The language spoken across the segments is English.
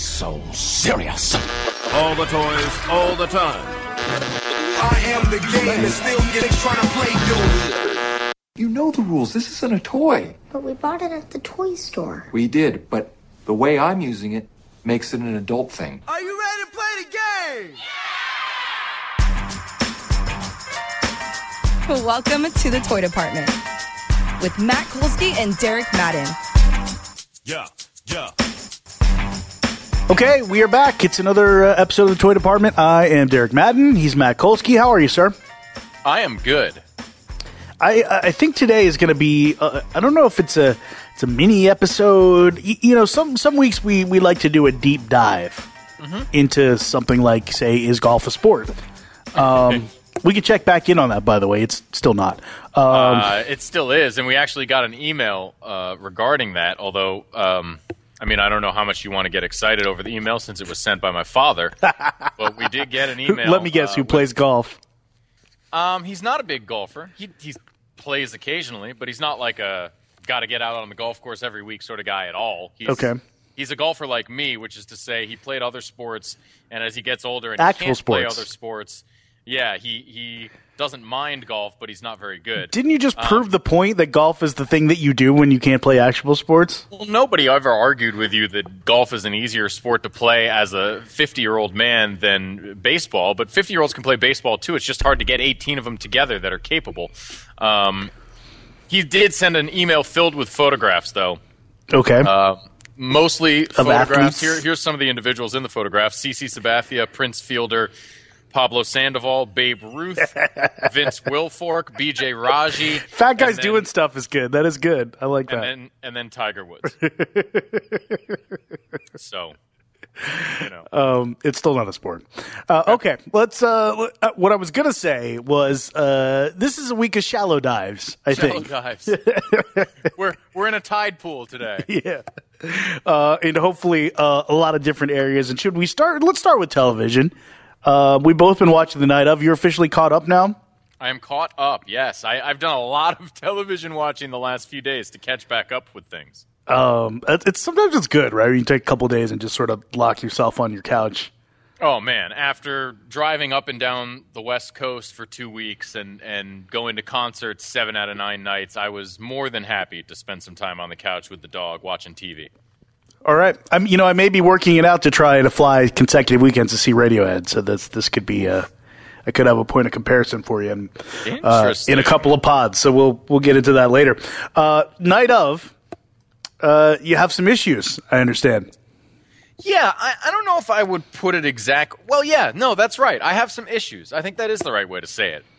so serious. All the toys, all the time. I am the game and still getting trying to play you. You know the rules. This isn't a toy. But we bought it at the toy store. We did, but the way I'm using it makes it an adult thing. Are you ready to play the game? Welcome to the Toy Department with Matt Kolsky and Derek Madden. Yeah. Okay, we are back. It's another episode of the Toy Department. I am Derek Madden. He's Matt Kolsky. How are you, sir? I am good. I think today is going to be. I don't know if it's a mini episode. You know, some weeks we like to do a deep dive into something like, say, is golf a sport? We can check back in on that. By the way, it's still not. It still is, and we actually got an email regarding that. Although, I mean, I don't know how much you want to get excited over the email since it was sent by my father, but we did get an email. Let me guess, who plays golf? He's not a big golfer. He plays occasionally, but he's not like a got to get out on the golf course every week sort of guy at all. He's a golfer like me, which is to say he played other sports, and as he gets older and he can't play other sports, yeah, he doesn't mind golf, but he's not very good. Didn't you just prove the point that golf is the thing that you do when you can't play actual sports? Well, nobody ever argued with you that golf is an easier sport to play as a 50-year-old man than baseball, but 50-year-olds can play baseball too. It's just hard to get 18 of them together that are capable. He did send an email filled with photographs, though. Okay. Mostly of photographs. athletes? Here's some of the individuals in the photographs. CC Sabathia, Prince Fielder, Pablo Sandoval, Babe Ruth, Vince Wilfork, B.J. Raji. Fat guys doing stuff is good. That is good. I like that. And then Tiger Woods. So, you know. It's still not a sport. Okay, let's. What I was gonna say was, this is a week of shallow dives. I think. Shallow dives. We're in a tide pool today. Yeah, and hopefully a lot of different areas. And should we start? Let's start with television. We've both been watching the night of. You're officially caught up now? I am caught up, yes. I've done a lot of television watching the last few days to catch back up with things. Sometimes it's good, right? You take a couple days and just sort of lock yourself on your couch. Oh, man. After driving up and down the West Coast for 2 weeks and going to concerts 7 out of 9 nights, I was more than happy to spend some time on the couch with the dog watching TV. All right. I may be working it out to try to fly consecutive weekends to see Radiohead. So this could be I could have a point of comparison for you in a couple of pods. So we'll get into that later. Night of, you have some issues, I understand. Yeah, I don't know if I would put it exact. Well, yeah, no, that's right. I have some issues. I think that is the right way to say it.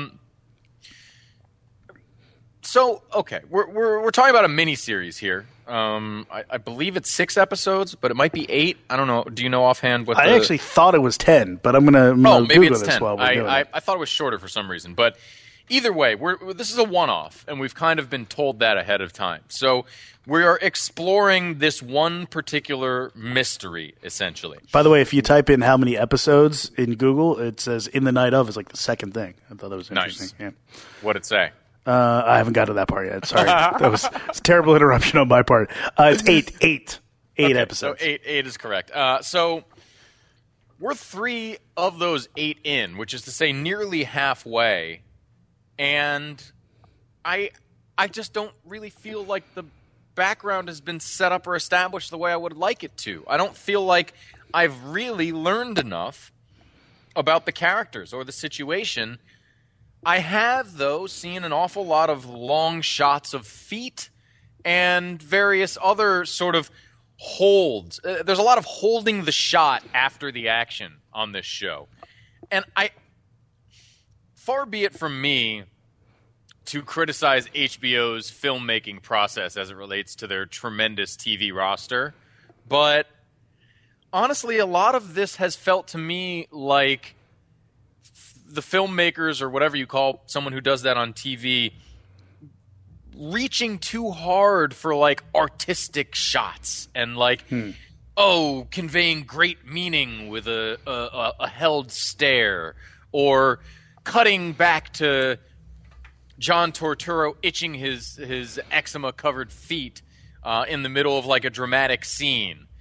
So, okay, we're talking about a mini-series here. I believe it's 6 episodes, but it might be 8. I don't know. Do you know offhand what I actually thought it was 10, but I'm gonna maybe Google it's 10. this while we're doing it. I thought it was shorter for some reason. But either way, this is a one-off, and we've kind of been told that ahead of time. So we are exploring this one particular mystery, essentially. By the way, if you type in how many episodes in Google, it says "In the Night of" is like the second thing. I thought that was interesting. Nice. Yeah. What'd it say? I haven't got to that part yet. Sorry. That was a terrible interruption on my part. It's eight episodes. So eight is correct. So we're 3 of those 8 in, which is to say nearly halfway. And I just don't really feel like the background has been set up or established the way I would like it to. I don't feel like I've really learned enough about the characters or the situation. I have, though, seen an awful lot of long shots of feet and various other sort of holds. There's a lot of holding the shot after the action on this show. And far be it from me to criticize HBO's filmmaking process as it relates to their tremendous TV roster, but honestly, a lot of this has felt to me like the filmmakers, or whatever you call someone who does that on TV, reaching too hard for like artistic shots and like, conveying great meaning with a held stare, or cutting back to John Turturro itching his eczema-covered feet in the middle of like a dramatic scene.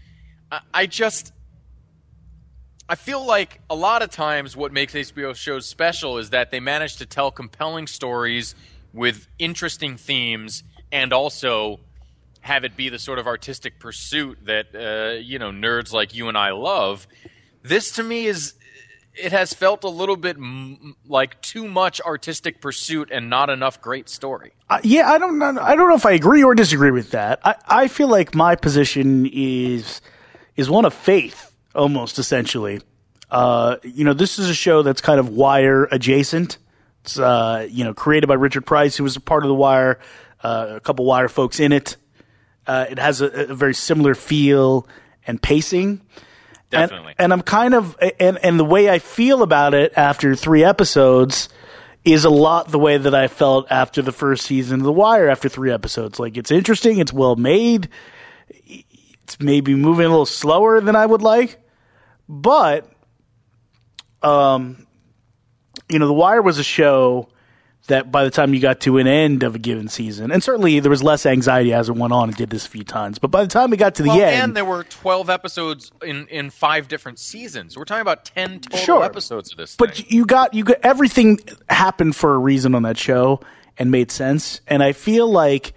I feel like a lot of times what makes HBO shows special is that they manage to tell compelling stories with interesting themes and also have it be the sort of artistic pursuit that, nerds like you and I love. This, to me, it has felt a little bit like too much artistic pursuit and not enough great story. I don't know if I agree or disagree with that. I feel like my position is one of faith, almost essentially. This is a show that's kind of Wire adjacent. It's created by Richard Price, who was a part of the Wire. A couple Wire folks in it. It has a very similar feel and pacing. Definitely. And I'm kind of and the way I feel about it after 3 episodes is a lot the way that I felt after the first season of The Wire after 3 episodes. Like, it's interesting, it's well made, it's maybe moving a little slower than I would like, but The Wire was a show that by the time you got to an end of a given season, and certainly there was less anxiety as it went on, and did this a few times, but by the time we got to the end... and there were 12 episodes in 5 different seasons. We're talking about 10 total episodes of this thing. But you got everything happened for a reason on that show and made sense, and I feel like,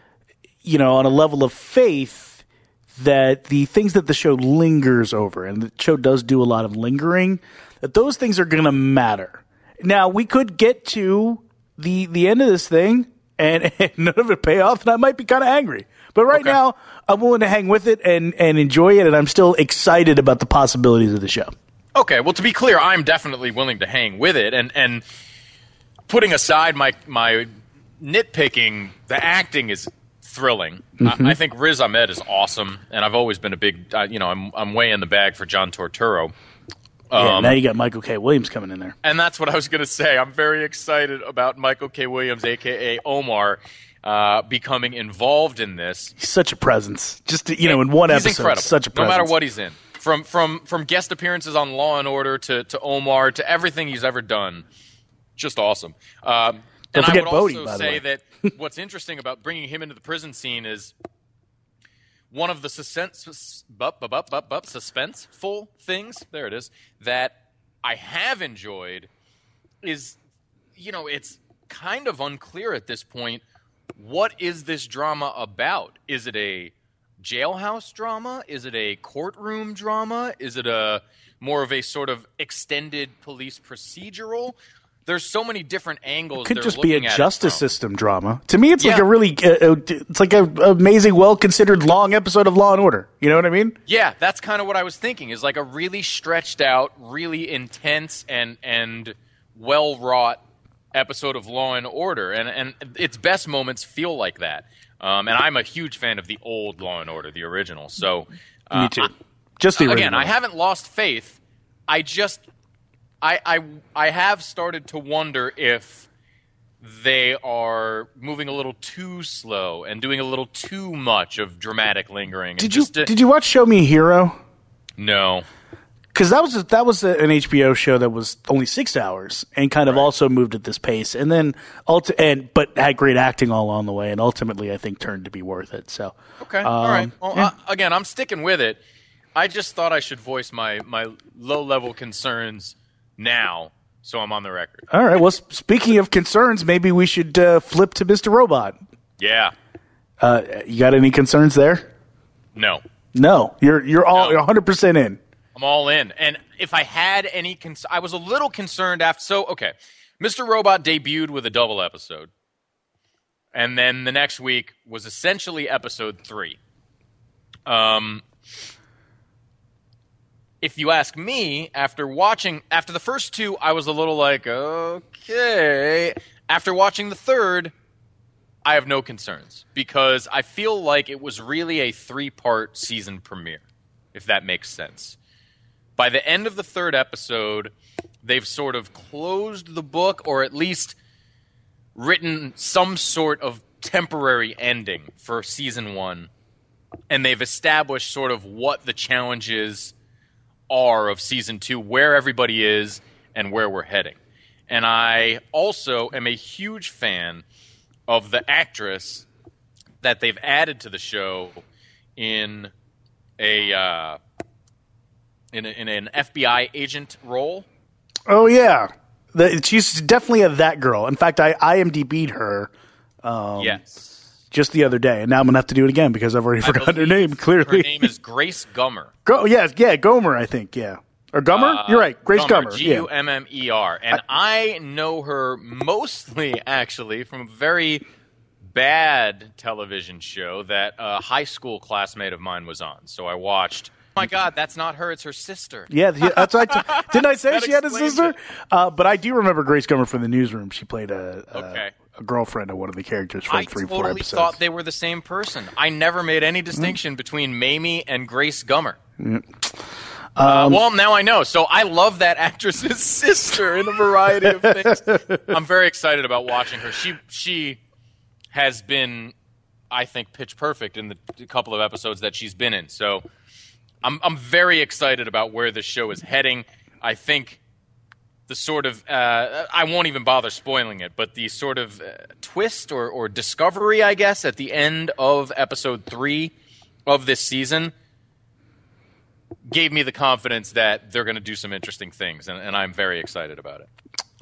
on a level of faith, that the things that the show lingers over, and the show does do a lot of lingering, that those things are going to matter. Now, we could get to the end of this thing and none of it pay off, and I might be kind of angry. But right now, I'm willing to hang with it and enjoy it, and I'm still excited about the possibilities of the show. Okay, well, to be clear, I'm definitely willing to hang with it, and putting aside my nitpicking, the acting is thrilling. Mm-hmm. I think Riz Ahmed is awesome, and I've always been a big, I'm way in the bag for John Turturro. Now you got Michael K. Williams coming in there. And that's what I was going to say. I'm very excited about Michael K. Williams, a.k.a. Omar, becoming involved in this. He's such a presence. Just, in one episode, incredible. Such a presence. No matter what he's in. From guest appearances on Law & Order to Omar to everything he's ever done. Just awesome. Don't forget Bodhi, by the way. And I would also say that what's interesting about bringing him into the prison scene is one of the suspenseful things, there it is, that I have enjoyed is, it's kind of unclear at this point, what is this drama about? Is it a jailhouse drama? Is it a courtroom drama? Is it more of a sort of extended police procedural? There's so many different angles. It could just be a justice system drama. To me, it's like a really, it's like an amazing, well-considered long episode of Law & Order. You know what I mean? Yeah, that's kind of what I was thinking, is like a really stretched out, really intense and well-wrought episode of Law & Order. And its best moments feel like that. And I'm a huge fan of the old Law & Order, the original. So me too. Just the original. Again, I haven't lost faith. I have started to wonder if they are moving a little too slow and doing a little too much of dramatic lingering. Did you watch Show Me a Hero? No, because that was an HBO show that was only 6 hours and kind of also moved at this pace, and then but had great acting all along the way, and ultimately I think turned to be worth it. So okay, all right. Well, again, I'm sticking with it. I just thought I should voice my low level concerns now, so I'm on the record. All right. Well, speaking of concerns, maybe we should flip to Mr. Robot. Yeah. You got any concerns there? No. You're 100% in. I'm all in. And if I had any I was a little concerned after. So, okay. Mr. Robot debuted with a double episode. And then the next week was essentially episode 3. If you ask me, after the first 2, I was a little like, okay. After watching the third, I have no concerns because I feel like it was really a 3-part season premiere, if that makes sense. By the end of the third episode, they've sort of closed the book, or at least written some sort of temporary ending for season 1, and they've established sort of what the challenges are of season 2, where everybody is and where we're heading. And I also am a huge fan of the actress that they've added to the show in in an FBI agent role. Oh yeah, she's definitely that girl. In fact, I IMDb'd her. Yes. Just the other day, and now I'm gonna have to do it again because I've already forgotten her name. Clearly, her name is Grace Gummer. Gomer, I think. Yeah, or Gummer. You're right, Grace Gummer. Gummer, and I know her mostly actually from a very bad television show that a high school classmate of mine was on. So I watched. Oh my God, that's not her; it's her sister. Yeah, that's right. Didn't I say she had a sister? But I do remember Grace Gummer from the Newsroom. She played a girlfriend of one of the characters for 3-4 episodes. I totally thought they were the same person. I never made any distinction between Mamie and Grace Gummer. Well, now I know. So I love that actress's sister in a variety of things. I'm very excited about watching her. She has been, I think, pitch perfect in the couple of episodes that she's been in. So I'm very excited about where this show is heading. I think the sort of I won't even bother spoiling it, but the sort of twist or discovery, I guess, at the end of episode 3 of this season gave me the confidence that they're going to do some interesting things, and I'm very excited about it.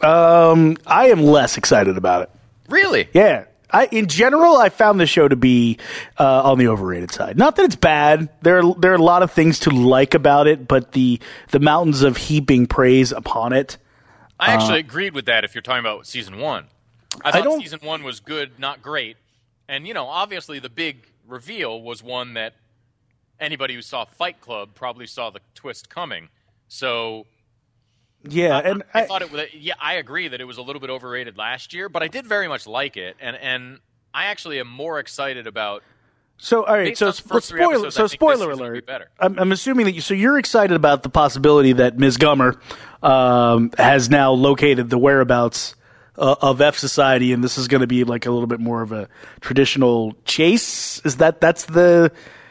I am less excited about it. Really? Yeah. In general, I found the show to be on the overrated side. Not that it's bad. There are a lot of things to like about it, but the mountains of heaping praise upon it. I actually agreed with that if you're talking about season 1. I thought season 1 was good, not great. And, obviously the big reveal was one that anybody who saw Fight Club probably saw the twist coming. So yeah, I thought it was. Yeah, I agree that it was a little bit overrated last year, but I did very much like it, and I actually am more excited about. So all right, spoiler alert. I'm assuming that you're excited about the possibility that Ms. Gummer has now located the whereabouts of F Society, and this is going to be like a little bit more of a traditional chase. Is that's the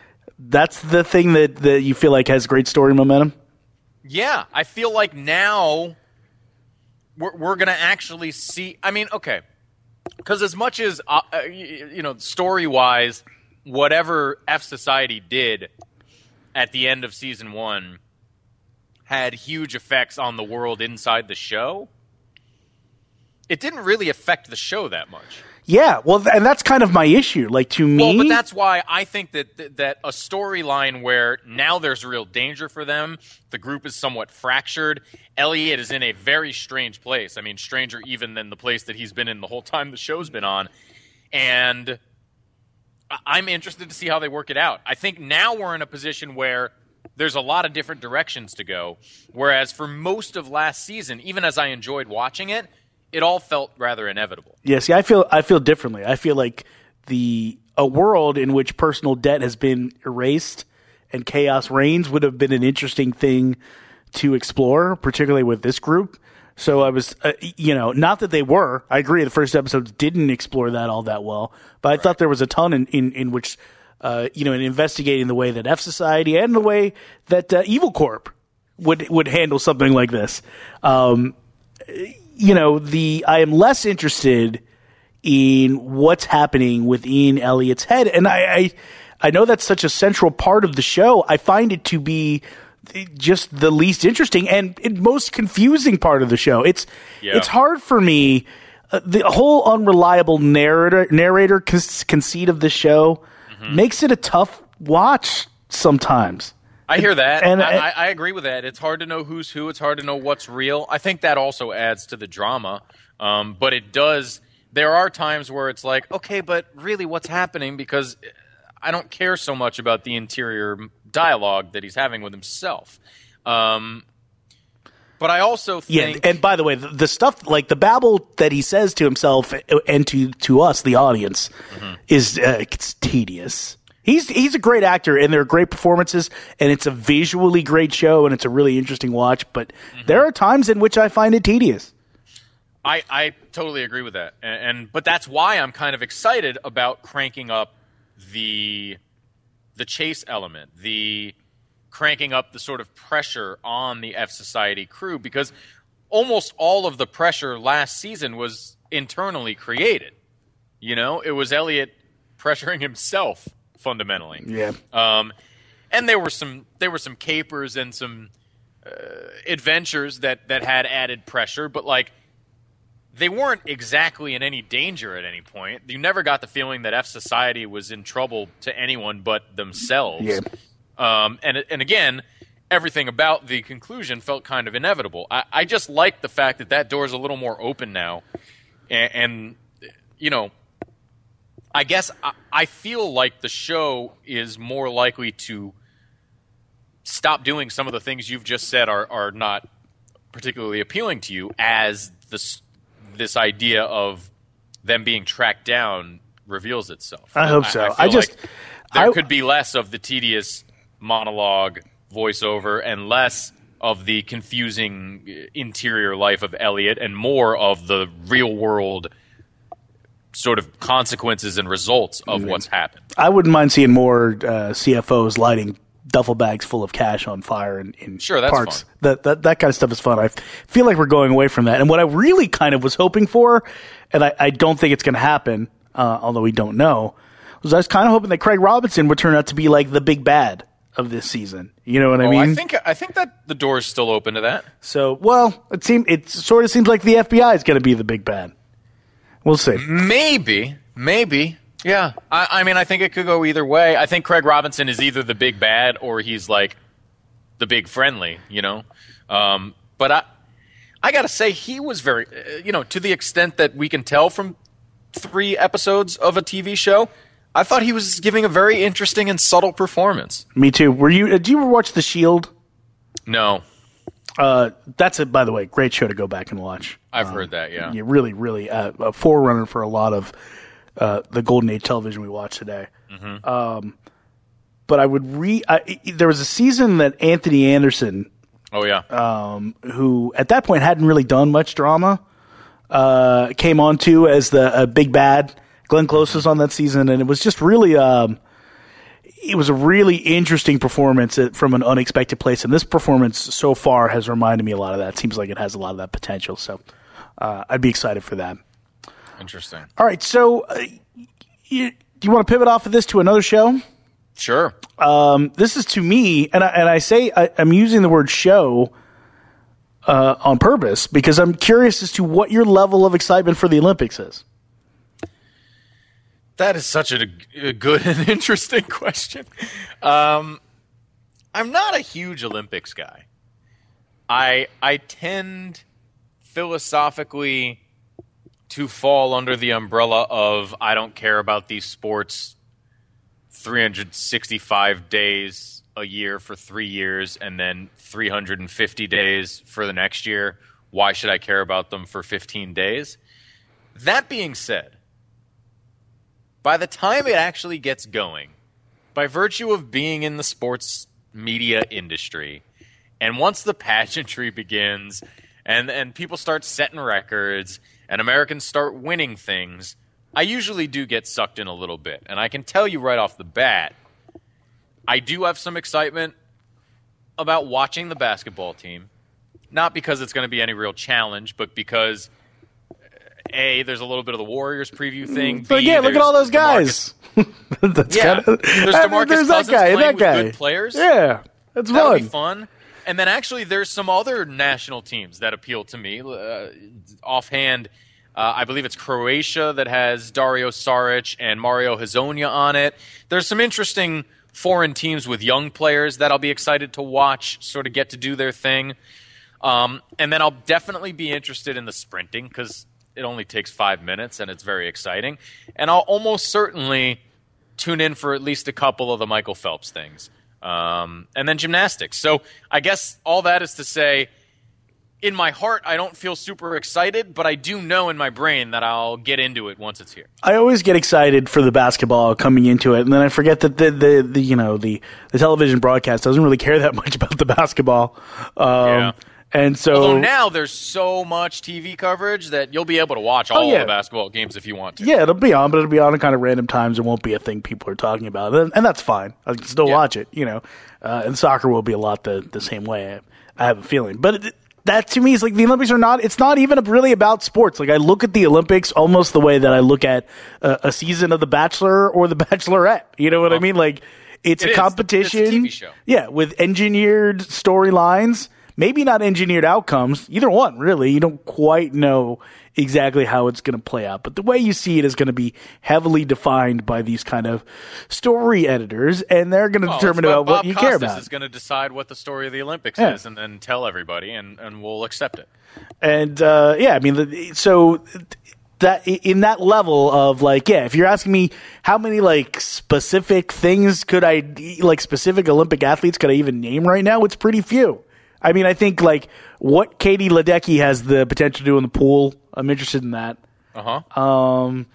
thing that you feel like has great story momentum? Yeah, I feel like now we're going to actually see. I mean, okay, because as much as story-wise, whatever F Society did at the end of season 1 had huge effects on the world inside the show. It didn't really affect the show that much. Yeah, well, and that's kind of my issue. Like, to me... Well, but that's why I think that a storyline where now there's real danger for them, the group is somewhat fractured, Elliot is in a very strange place. I mean, stranger even than the place that he's been in the whole time the show's been on. And I'm interested to see how they work it out. I think now we're in a position where there's a lot of different directions to go, whereas for most of last season, even as I enjoyed watching it, it all felt rather inevitable. Yeah, see, I feel differently. I feel like a world in which personal debt has been erased and chaos reigns would have been an interesting thing to explore, particularly with this group. So I was, not that they were. I agree, the first episodes didn't explore that all that well, but I thought there was a ton in which, in investigating the way that F Society and the way that Evil Corp would handle something like this. I am less interested in what's happening within Elliot's head. And I know that's such a central part of the show. I find it to be just the least interesting and most confusing part of the show. It's hard for me. The whole unreliable narrator conceit of the show makes it a tough watch sometimes. I hear that, and I agree with that. It's hard to know who's who. It's hard to know what's real. I think that also adds to the drama, but it does. There are times where it's like, okay, but really what's happening? Because I don't care so much about the interior dialogue that he's having with himself. But I also think... Yeah, and by the way, the stuff, like the babble that he says to himself and to us, the audience, is it's tedious. He's a great actor, and there are great performances, and it's a visually great show, and it's a really interesting watch. But there are times in which I find it tedious. I totally agree with that, but that's why I'm kind of excited about cranking up the chase element, the cranking up the sort of pressure on the F Society crew, because almost all of the pressure last season was internally created. It was Elliot pressuring himself. Fundamentally. Yeah. And there were some capers and some adventures that had added pressure, but like they weren't exactly in any danger at any point. You never got the feeling that F Society was in trouble to anyone but themselves. Yeah. And again, everything about the conclusion felt kind of inevitable. I just like the fact that door is a little more open now, and you know, I guess I feel like the show is more likely to stop doing some of the things you've just said are not particularly appealing to you, as this idea of them being tracked down reveals itself. I hope so. I feel like there could be less of the tedious monologue voiceover and less of the confusing interior life of Elliot and more of the real world sort of consequences and results of what's happened. I wouldn't mind seeing more CFOs lighting duffel bags full of cash on fire in sure, that's parks. fun. That kind of stuff is fun. I feel like we're going away from that. And what I really kind of was hoping for, and I don't think it's going to happen, although we don't know, was I was kind of hoping that Craig Robinson would turn out to be like the big bad of this season. You know what I mean? I think that the door is still open to that. So, well, it sort of seems like the FBI is going to be the big bad. We'll see. Maybe. Yeah. I mean, I think it could go either way. I think Craig Robinson is either the big bad or he's like the big friendly, you know? But I got to say, he was very, to the extent that we can tell from 3 episodes of a TV show, I thought he was giving a very interesting and subtle performance. Me too. Did you ever watch The Shield? No. That's by the way, great show to go back and watch. I've heard that, yeah. Yeah, really, really a forerunner for a lot of the golden age television we watch today. Mm-hmm. But I would there was a season that Anthony Anderson, who at that point hadn't really done much drama, came on to as the big bad. Glenn Close was on that season, and it was just really it was a really interesting performance from an unexpected place. And this performance so far has reminded me a lot of that. It seems like it has a lot of that potential. So I'd be excited for that. Interesting. All right. So do you want to pivot off of this to another show? Sure. This is to me, and I say I'm using the word show on purpose because I'm curious as to what your level of excitement for the Olympics is. That is such a good and interesting question. I'm not a huge Olympics guy. I tend philosophically to fall under the umbrella of I don't care about these sports 365 days a year for 3 years and then 350 days for the next year. Why should I care about them for 15 days? That being said, by the time it actually gets going, by virtue of being in the sports media industry, and once the pageantry begins and people start setting records and Americans start winning things, I usually do get sucked in a little bit. And I can tell you right off the bat, I do have some excitement about watching the basketball team. Not because it's going to be any real challenge, but because A, there's a little bit of the Warriors preview thing. But yeah, look at all those guys. There's DeMarcus Cousins playing with good players. Yeah, that's fun. That'll be fun. And then actually there's some other national teams that appeal to me. Offhand, I believe it's Croatia that has Dario Saric and Mario Hezonja on it. There's some interesting foreign teams with young players that I'll be excited to watch sort of get to do their thing. And then I'll definitely be interested in the sprinting because it only takes 5 minutes and it's very exciting. And I'll almost certainly tune in for at least a couple of the Michael Phelps things. And then gymnastics. So I guess all that is to say, in my heart, I don't feel super excited, but I do know in my brain that I'll get into it once it's here. I always get excited for the basketball coming into it, and then I forget that the television broadcast doesn't really care that much about the basketball. And so, although now there's so much TV coverage that you'll be able to watch all the basketball games if you want to. Yeah, it'll be on, but it'll be on at kind of random times. It won't be a thing people are talking about, and that's fine. I can still watch it, and soccer will be a lot the same way. I have a feeling, but that to me is like the Olympics are not. It's not even really about sports. Like I look at the Olympics almost the way that I look at a season of The Bachelor or The Bachelorette. You know what I mean? Like It's a competition. It's a TV show. Yeah, with engineered storylines, maybe not engineered outcomes. Either one, really. You don't quite know exactly how it's going to play out. But the way you see it is going to be heavily defined by these kind of story editors, and they're going to determine about what you care about. Bob Costas is going to decide what the story of the Olympics is and then tell everybody, and we'll accept it. And, I mean, so that in that level of like, if you're asking me how many like specific things specific Olympic athletes could I even name right now, it's pretty few. I mean, I think like what Katie Ledecky has the potential to do in the pool, I'm interested in that. I'm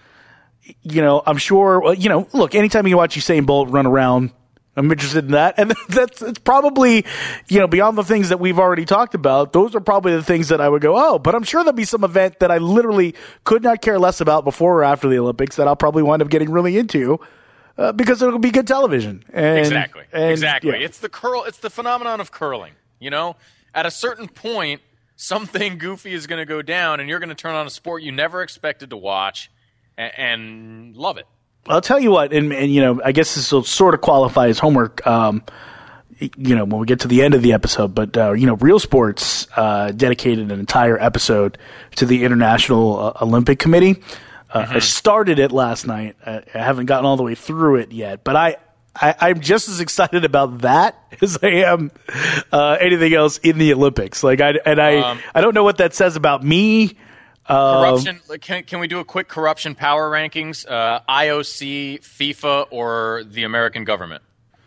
sure, look, anytime you watch Usain Bolt run around, I'm interested in that. And it's probably, beyond the things that we've already talked about, those are probably the things that I would go, but I'm sure there'll be some event that I literally could not care less about before or after the Olympics that I'll probably wind up getting really into. Because it'll be good television. Exactly. Yeah. It's the phenomenon of curling. At a certain point, something goofy is going to go down, and you're going to turn on a sport you never expected to watch and love it. I'll tell you what, and I guess this will sort of qualify as homework, when we get to the end of the episode. But Real Sports dedicated an entire episode to the International Olympic Committee. I started it last night. I haven't gotten all the way through it yet, but I'm just as excited about that as I am anything else in the Olympics. Like I don't know what that says about me. Corruption. Can we do a quick corruption power rankings? IOC, FIFA, or the American government?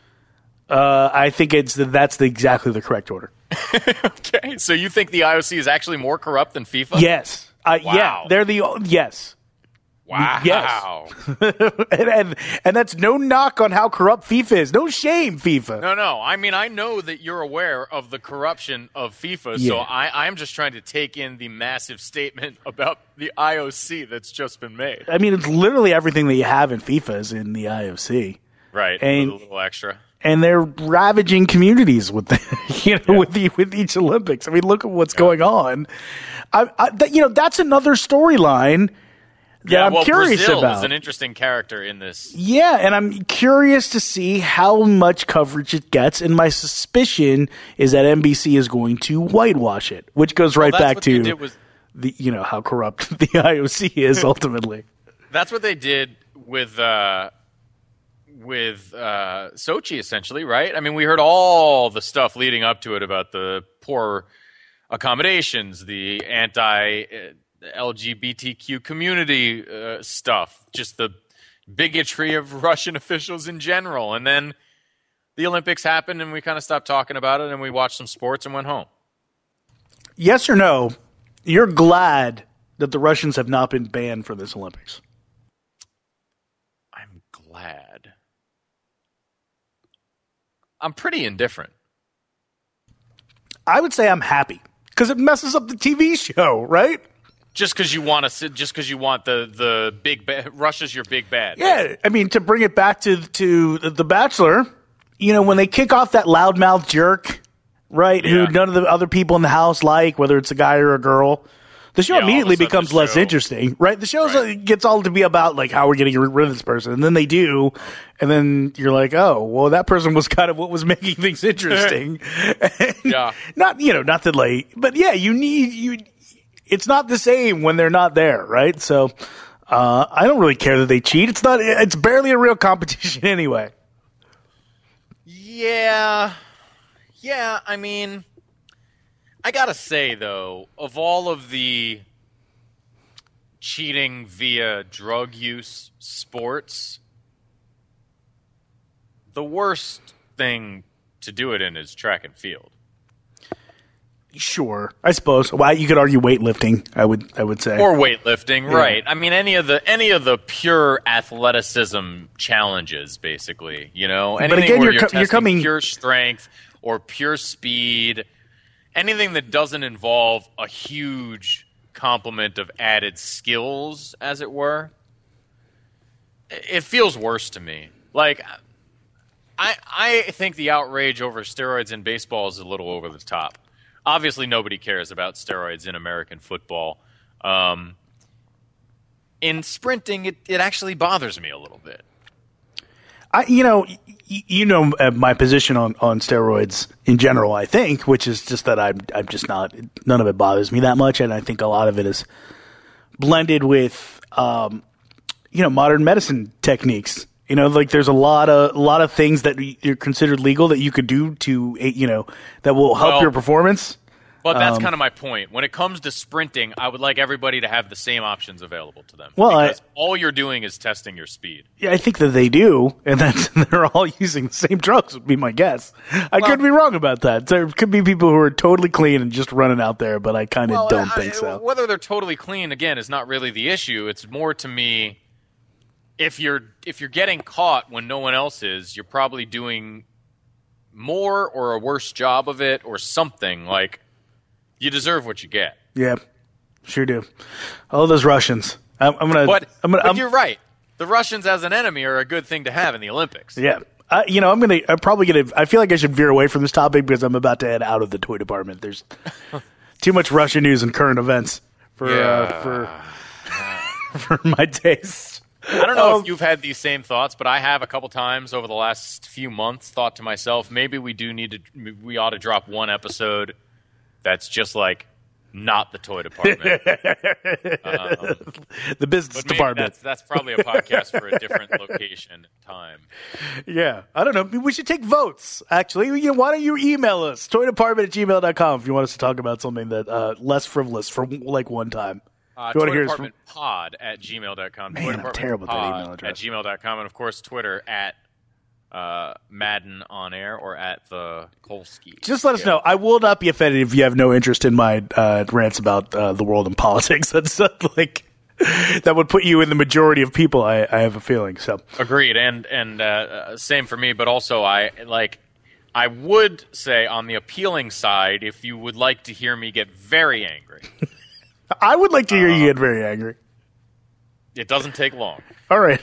I think that's exactly the correct order. Okay, so you think the IOC is actually more corrupt than FIFA? Yes. Wow. Yeah, they're yes. Wow. Yes. and that's no knock on how corrupt FIFA is. No shame, FIFA. No. I mean, I know that you're aware of the corruption of FIFA, so I'm just trying to take in the massive statement about the IOC that's just been made. I mean, it's literally everything that you have in FIFA is in the IOC. Right, and a little extra. And they're ravaging communities with with each Olympics. I mean, look at what's going on. That's another storyline that I'm curious Brazil about. Is an interesting character in this. Yeah, and I'm curious to see how much coverage it gets. And my suspicion is that NBC is going to whitewash it, which goes right back to how corrupt the IOC is ultimately. That's what they did with Sochi, essentially, right? I mean, we heard all the stuff leading up to it about the poor accommodations, the LGBTQ community stuff, just the bigotry of Russian officials in general. And then the Olympics happened and we kind of stopped talking about it and we watched some sports and went home. Yes or no, you're glad that the Russians have not been banned for this Olympics? I'm glad. I'm pretty indifferent. I would say I'm happy because it messes up the TV show, right? Just because you want the big bad, Russia's your big bad. Yeah, I mean, to bring it back to The Bachelor, when they kick off that loudmouth jerk, right, who none of the other people in the house like, whether it's a guy or a girl, the show immediately becomes less interesting, right? The show gets all to be about, like, how we're getting rid of this person, and then they do, and then you're like, oh, well, that person was kind of what was making things interesting. Not that, like, but yeah, it's not the same when they're not there, right? So I don't really care that they cheat. It's barely a real competition anyway. Yeah, I mean, I gotta say, though, of all of the cheating via drug use sports, the worst thing to do it in is track and field. Sure, I suppose. Well, you could argue weightlifting. I would say, or weightlifting, right? I mean, any of the pure athleticism challenges, basically. Anything but again, where you're coming pure strength or pure speed, anything that doesn't involve a huge complement of added skills, as it were. It feels worse to me. Like, I think the outrage over steroids in baseball is a little over the top. Obviously, nobody cares about steroids in American football. In sprinting, it actually bothers me a little bit. you know my position on steroids in general, I think, which is just that I'm just not, none of it bothers me that much, and I think a lot of it is blended with modern medicine techniques. Like there's a lot of things that are considered legal that you could do to that will help your performance. But that's kind of my point. When it comes to sprinting, I would like everybody to have the same options available to them. Well, because all you're doing is testing your speed. Yeah, I think that they do, and they're all using the same drugs, would be my guess. I could be wrong about that. There could be people who are totally clean and just running out there, but I kind of don't think so. Whether they're totally clean, again, is not really the issue. It's more to me, if you're getting caught when no one else is, you're probably doing more or a worse job of it or something. Like, you deserve what you get. Yeah, sure do. All those Russians. But you're right. The Russians as an enemy are a good thing to have in the Olympics. Yeah. I feel like I should veer away from this topic because I'm about to head out of the toy department. There's too much Russian news and current events for my taste. I don't know if you've had these same thoughts, but I have a couple times over the last few months thought to myself, maybe we ought to drop one episode that's just like not the toy department. The business department. That's probably a podcast for a different location and time. Yeah. I don't know. We should take votes, actually. Why don't you email us? toydepartment@gmail.com if you want us to talk about something that less frivolous for like one time. toydepartmentpod@gmail.com. Man, I'm terrible at that email address. @gmail.com. And, of course, Twitter at Madden on air or at the Kolsky. Just let us know. I will not be offended if you have no interest in my rants about the world and politics. That's like that would put you in the majority of people. I have a feeling. So agreed, and same for me. But also, I would say on the appealing side, if you would like to hear me get very angry, I would like to hear you get very angry. It doesn't take long. All right.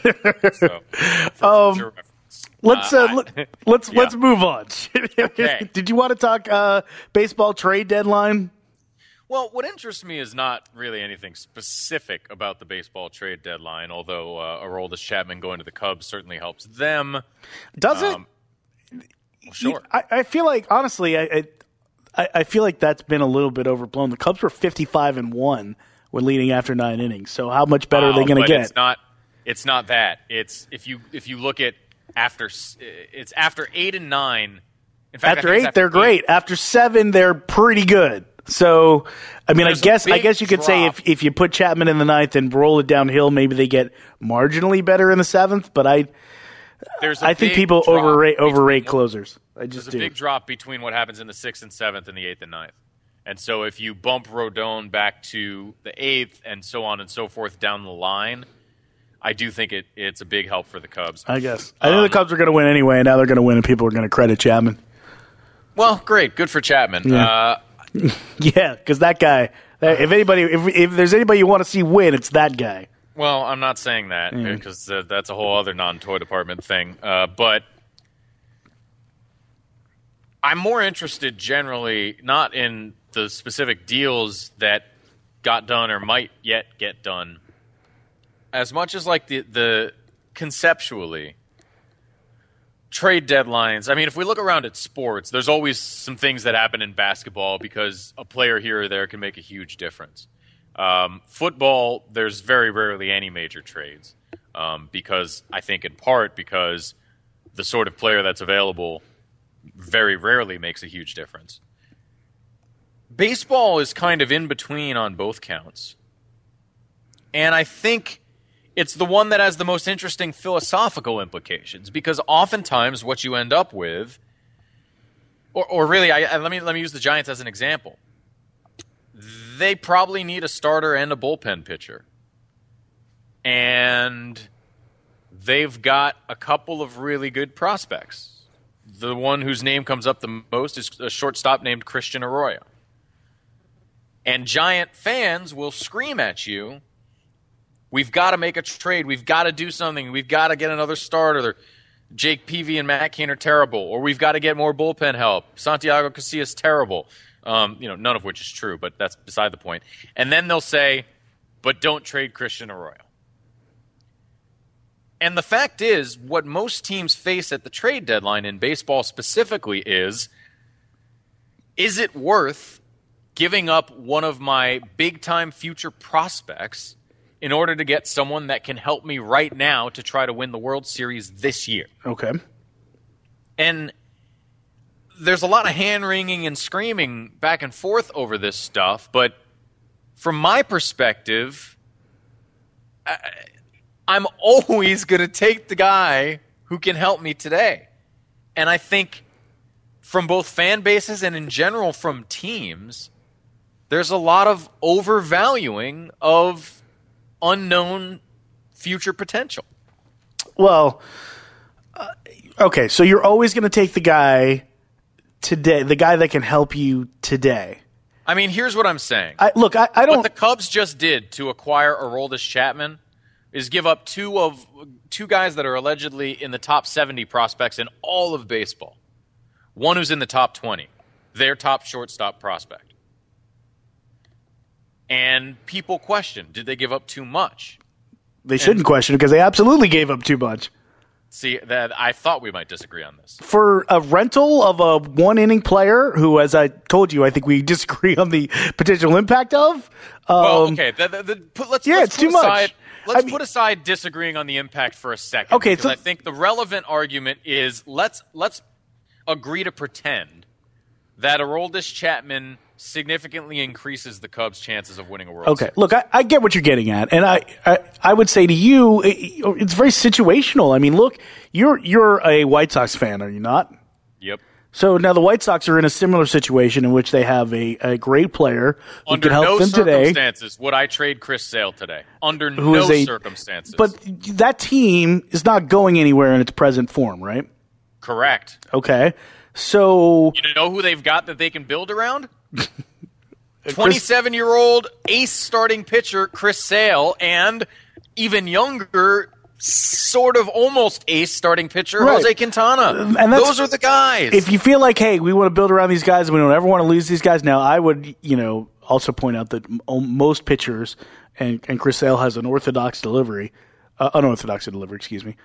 Let's move on. Okay. Did you want to talk baseball trade deadline? Well, what interests me is not really anything specific about the baseball trade deadline, although Aroldis Chapman going to the Cubs certainly helps them. Does it? Sure. I feel like, honestly, I feel like that's been a little bit overblown. The Cubs were 55-1 when leading after 9 innings. So how much better are they going to get? It's not that. It's if you look at after 8 and 9. In fact, after 8, they're great. After 7, they're pretty good. So, I mean, I guess you could say if you put Chapman in the 9th and roll it downhill, maybe they get marginally better in the 7th. But I think people overrate closers. There's a big drop between what happens in the 6th and 7th and the 8th and 9th. And so if you bump Rodon back to the 8th and so on and so forth down the line, I do think it's a big help for the Cubs. I guess. I knew the Cubs were going to win anyway, and now they're going to win, and people are going to credit Chapman. Well, great. Good for Chapman. Yeah, because that guy, if there's anybody you want to see win, it's that guy. Well, I'm not saying that because that's a whole other non-toy department thing. But I'm more interested generally not in the specific deals that got done or might yet get done, as much as like the conceptually trade deadlines. I mean, if we look around at sports, there's always some things that happen in basketball because a player here or there can make a huge difference. Football, there's very rarely any major trades because I think in part because the sort of player that's available very rarely makes a huge difference. Baseball is kind of in between on both counts. And I think it's the one that has the most interesting philosophical implications because oftentimes what you end up with, or really, let me use the Giants as an example. They probably need a starter and a bullpen pitcher. And they've got a couple of really good prospects. The one whose name comes up the most is a shortstop named Christian Arroyo. And Giant fans will scream at you, we've got to make a trade. We've got to do something. We've got to get another starter. Jake Peavy and Matt Cain are terrible. Or we've got to get more bullpen help. Santiago Casillas, terrible. None of which is true, but that's beside the point. And then they'll say, but don't trade Christian Arroyo. And the fact is, what most teams face at the trade deadline in baseball specifically is it worth giving up one of my big-time future prospects in order to get someone that can help me right now to try to win the World Series this year? Okay. And there's a lot of hand-wringing and screaming back and forth over this stuff, but from my perspective, I'm always going to take the guy who can help me today. And I think from both fan bases and in general from teams, there's a lot of overvaluing of unknown future potential. Well, okay, so you're always going to take the guy today, the guy that can help you today. I mean, here's what I'm saying. I don't. What the Cubs just did to acquire Aroldis Chapman is give up two guys that are allegedly in the top 70 prospects in all of baseball. One who's in the top 20, their top shortstop prospect. And people question, did they give up too much? They shouldn't question it because they absolutely gave up too much. See, that I thought we might disagree on this. For a rental of a one-inning player who, as I told you, I think we disagree on the potential impact of. Well, okay, it's too much. Let's put aside disagreeing on the impact for a second. Okay, because I think the relevant argument is let's agree to pretend that Aroldis Chapman significantly increases the Cubs' chances of winning a World Series. Okay, look, I get what you're getting at, and I would say to you, it's very situational. I mean, look, you're a White Sox fan, are you not? Yep. So now the White Sox are in a similar situation in which they have a great player who can help them today. Under no circumstances would I trade Chris Sale today. Under no circumstances. But that team is not going anywhere in its present form, right? Correct. Okay. So you know who they've got that they can build around? 27-year-old ace starting pitcher Chris Sale and even younger sort of almost ace starting pitcher Jose Quintana. And those are the guys. If you feel like, hey, we want to build around these guys and we don't ever want to lose these guys, now I would, also point out that most pitchers, and Chris Sale has an unorthodox delivery, excuse me,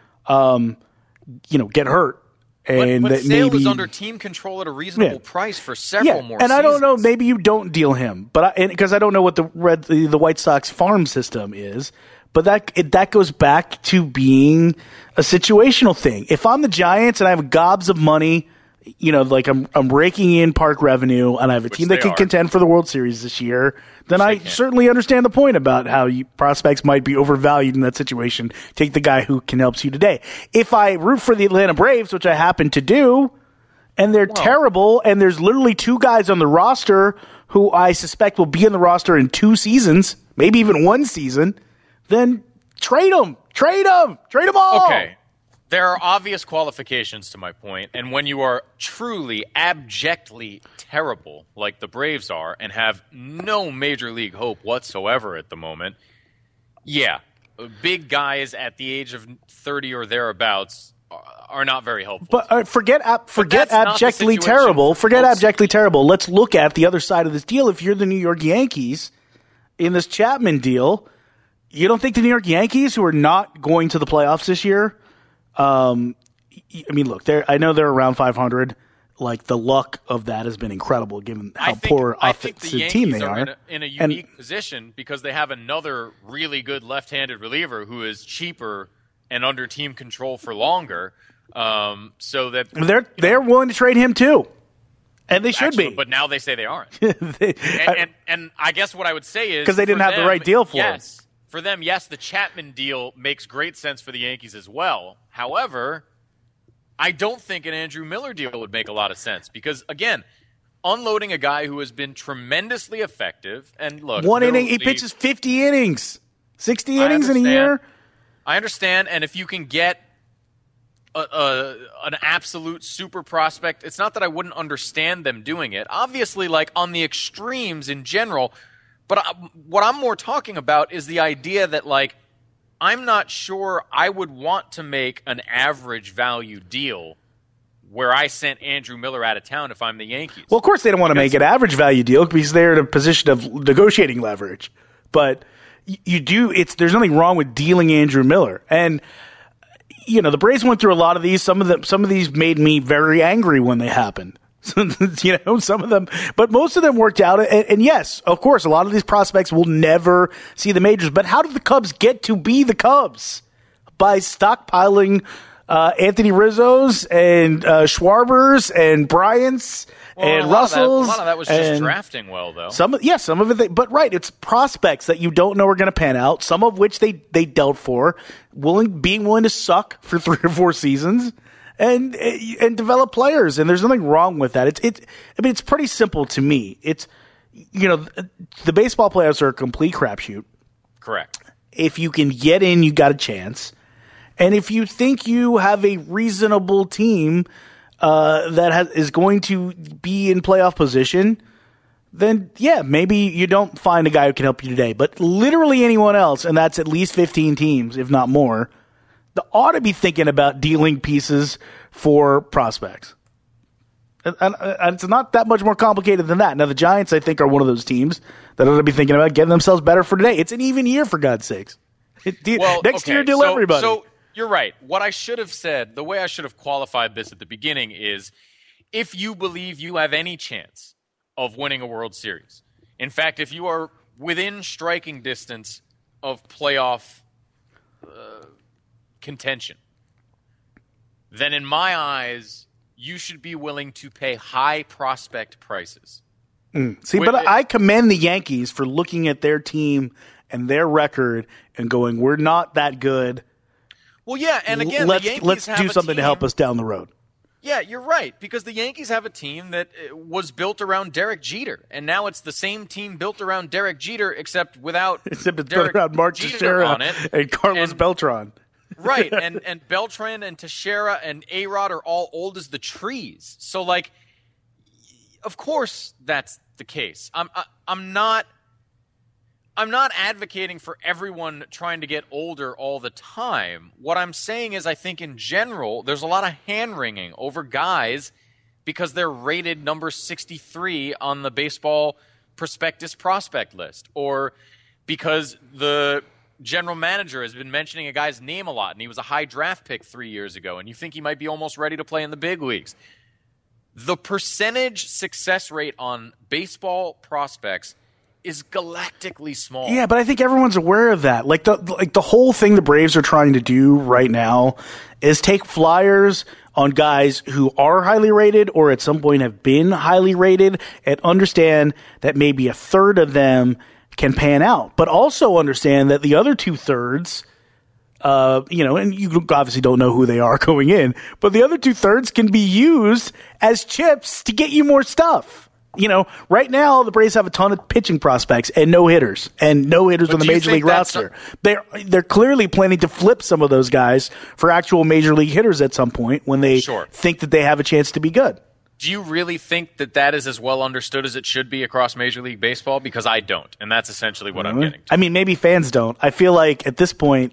get hurt. And but that Sale maybe is under team control at a reasonable price for several more and seasons. I don't know, maybe you don't deal him, but because I don't know what the White Sox farm system is, but that goes back to being a situational thing. If I'm the Giants and I have gobs of money, like I'm raking in park revenue, and I have a team that can contend for the World Series this year, then I certainly understand the point about how prospects might be overvalued in that situation. Take the guy who can help you today. If I root for the Atlanta Braves, which I happen to do, and they're terrible, and there's literally two guys on the roster who I suspect will be in the roster in 2 seasons, maybe even 1 season, then trade them all. Okay. There are obvious qualifications to my point, and when you are truly, abjectly terrible, like the Braves are, and have no major league hope whatsoever at the moment, big guys at the age of 30 or thereabouts are not very helpful. But forget abjectly terrible. Forget abjectly terrible. Let's look at the other side of this deal. If you're the New York Yankees in this Chapman deal, you don't think the New York Yankees, who are not going to the playoffs this year, I mean, look, I know they're around 500. Like, the luck of that has been incredible, given how poor offensive team they are. In a unique position because they have another really good left-handed reliever who is cheaper and under team control for longer. So that they're willing to trade him too, and they should be. But now they say they aren't. and I guess what I would say is because they didn't have the right deal for him. For them, yes, the Chapman deal makes great sense for the Yankees as well. However, I don't think an Andrew Miller deal would make a lot of sense because, again, unloading a guy who has been tremendously effective and look, he pitches 50 innings, 60 innings in a year. I understand, and if you can get an absolute super prospect, it's not that I wouldn't understand them doing it. Obviously, like on the extremes in general. But what I'm more talking about is the idea that, like, I'm not sure I would want to make an average value deal where I sent Andrew Miller out of town if I'm the Yankees. Well, of course they don't want to make an average value deal because they're in a position of negotiating leverage. But you do. There's nothing wrong with dealing Andrew Miller. And the Braves went through a lot of these. Some of these made me very angry when they happened. Some of them, but most of them worked out. And yes, of course, a lot of these prospects will never see the majors. But how did the Cubs get to be the Cubs? By stockpiling Anthony Rizzo's and Schwarbers and Bryant's and Russell's. A lot of that was just drafting well, though. Some of it. But right, it's prospects that you don't know are going to pan out. Some of which they dealt for, being willing to suck for 3 or 4 seasons. And develop players, and there's nothing wrong with that. It's pretty simple to me. It's the baseball playoffs are a complete crapshoot. Correct. If you can get in, you got a chance, and if you think you have a reasonable team that is going to be in playoff position, then yeah, maybe you don't find a guy who can help you today. But literally anyone else, and that's at least 15 teams, if not more, that ought to be thinking about dealing pieces for prospects. And it's not that much more complicated than that. Now, the Giants, I think, are one of those teams that ought to be thinking about getting themselves better for today. It's an even year, for God's sakes. Next year, deal everybody. So you're right. What I should have said, the way I should have qualified this at the beginning is, if you believe you have any chance of winning a World Series, in fact, if you are within striking distance of playoff contention, then in my eyes, you should be willing to pay high prospect prices. But I commend the Yankees for looking at their team and their record and going, we're not that good. Well, yeah, and again, let's do something to help us down the road. Yeah, you're right, because the Yankees have a team that was built around Derek Jeter, and now it's the same team built around Derek Jeter, except it's built around Mark Teixeira and Carlos Beltran. Right, and Beltran and Teixeira and A-Rod are all old as the trees. So, of course that's the case. I'm not advocating for everyone trying to get older all the time. What I'm saying is, I think in general, there's a lot of hand-wringing over guys because they're rated number 63 on the baseball prospectus prospect list, or because the general manager has been mentioning a guy's name a lot, and he was a high draft pick 3 years ago, and you think he might be almost ready to play in the big leagues. The percentage success rate on baseball prospects is galactically small. Yeah, but I think everyone's aware of that. The whole thing the Braves are trying to do right now is take flyers on guys who are highly rated or at some point have been highly rated and understand that maybe a third of them can pan out, but also understand that the other 2/3, and you obviously don't know who they are going in, but the other 2/3 can be used as chips to get you more stuff. Right now the Braves have a ton of pitching prospects and no hitters on the major league roster. They're clearly planning to flip some of those guys for actual major league hitters at some point when they think that they have a chance to be good. Do you really think that is as well understood as it should be across Major League Baseball? Because I don't, and that's essentially what I'm getting to. I mean, maybe fans don't. I feel like at this point,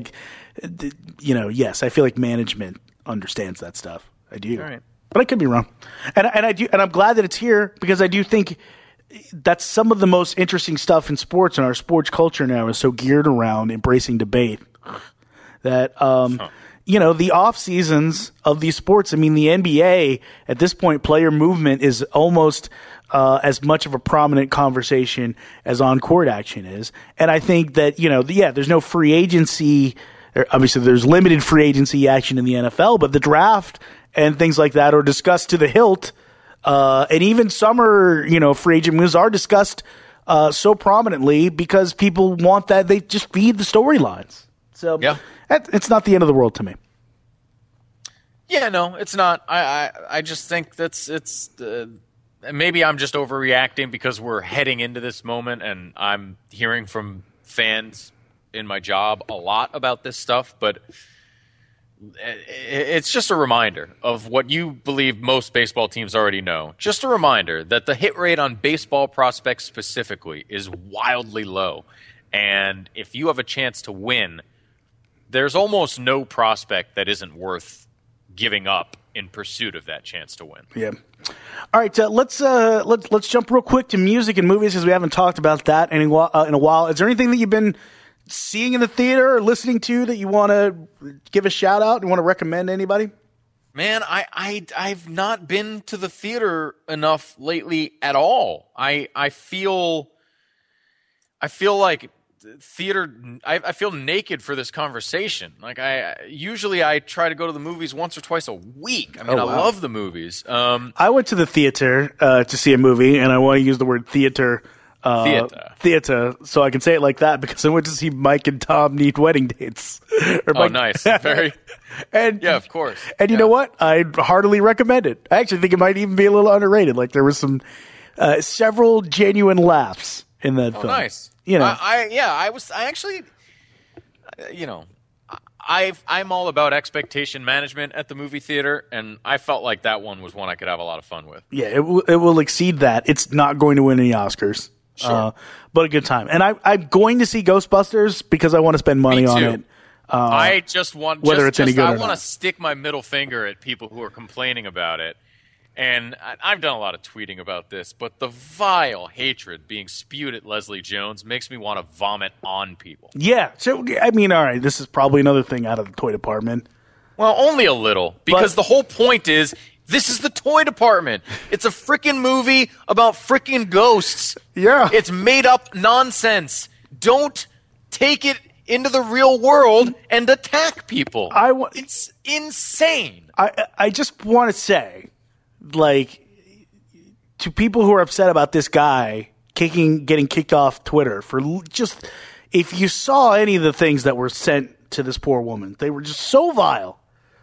yes, I feel like management understands that stuff. I do. All right. But I could be wrong. And I do, and I'm glad that it's here because I do think that's some of the most interesting stuff in sports, and our sports culture now is so geared around embracing debate that the off seasons of these sports. I mean, the NBA at this point, player movement is almost as much of a prominent conversation as on court action is. And I think that there's no free agency. Obviously, there's limited free agency action in the NFL, but the draft and things like that are discussed to the hilt. And even summer, free agent moves are discussed so prominently because people want that. They just feed the storylines. So yeah. It's not the end of the world to me. Yeah, no, it's not. I just think maybe I'm just overreacting because we're heading into this moment and I'm hearing from fans in my job a lot about this stuff, but it's just a reminder of what you believe most baseball teams already know. Just a reminder that the hit rate on baseball prospects specifically is wildly low. And if you have a chance to win, there's almost no prospect that isn't worth giving up in pursuit of that chance to win. Yeah. All right, let's jump real quick to music and movies because we haven't talked about that in a while. Is there anything that you've been seeing in the theater or listening to that you want to give a shout out and want to recommend to anybody? Man, I've not been to the theater enough lately at all. I feel like theater. I feel naked for this conversation. Like I try to go to the movies once or twice a week. I mean, I love the movies. I went to the theater to see a movie, and I want to use the word theater. Theater, so I can say it like that because I went to see Mike and Tom Need Wedding Dates. Nice. Very. And yeah, of course. And you know what? I'd heartily recommend it. I actually think it might even be a little underrated. Like there was some several genuine laughs in that film. Nice. You know, I'm all about expectation management at the movie theater, and I felt like that one was one I could have a lot of fun with. Yeah, it will exceed that. It's not going to win any Oscars. Sure. But a good time. And I'm going to see Ghostbusters because I want to spend money on it. I just want whether it's any good or I want not. to stick my middle finger at people who are complaining about it. And I've done a lot of tweeting about this, but the vile hatred being spewed at Leslie Jones makes me want to vomit on people. Yeah. So, I mean, all right, this is probably another thing out of the toy department. Well, only a little, because the whole point is this is the toy department. It's a freaking movie about freaking ghosts. Yeah. It's made up nonsense. Don't take it into the real world and attack people. It's insane. I just want to say, like, to people who are upset about this guy getting kicked off Twitter for just, if you saw any of the things that were sent to this poor woman, they were just so vile.